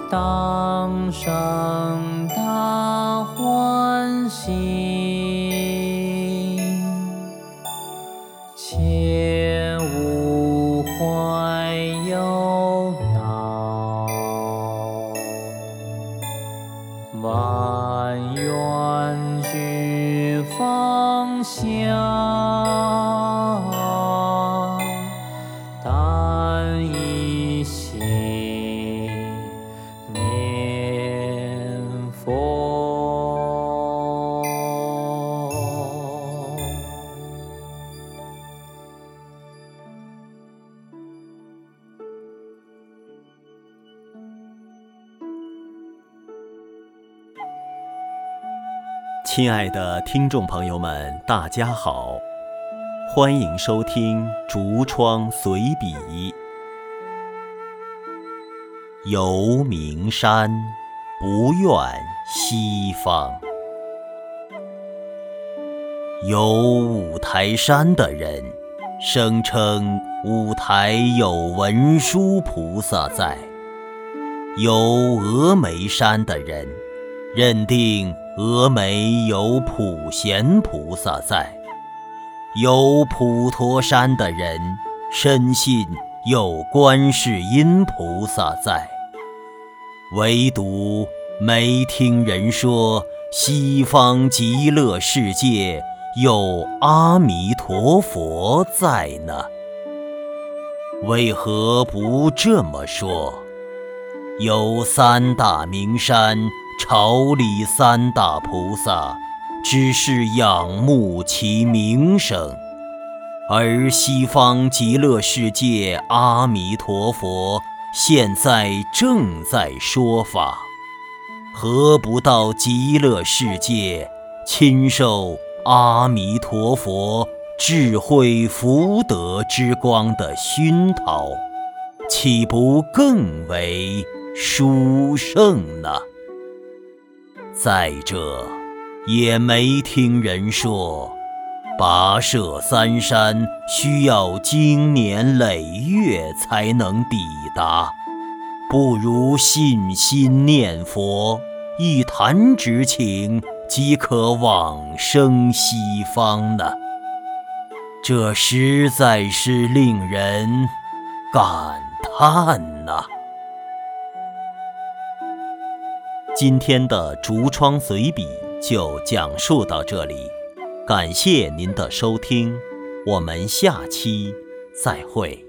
当生大欢喜，切勿怀忧恼，万愿俱放下，但一心念佛。 亲爱的听众朋友们，大家好，欢迎收听竹窗随笔。游名山，不愿西方。游五台山的人声称五台有文殊菩萨在，游峨眉山的人认定峨眉有普贤菩萨在，游普陀山的人深信有观世音菩萨在，唯独没听人说西方极乐世界有阿弥陀佛在呢。为何不这么说？有三大名山，朝礼三大菩萨，只是仰慕其名声，而西方极乐世界阿弥陀佛现在正在说法，何不到极乐世界亲受阿弥陀佛智慧福德之光的熏陶，岂不更为殊胜呢？再者，也没听人说跋涉三山需要经年累月才能抵达，不如信心念佛，一弹指顷即可往生西方呢。这实在是令人感叹呐。今天的竹窗随笔就讲述到这里，感谢您的收听，我们下期再会。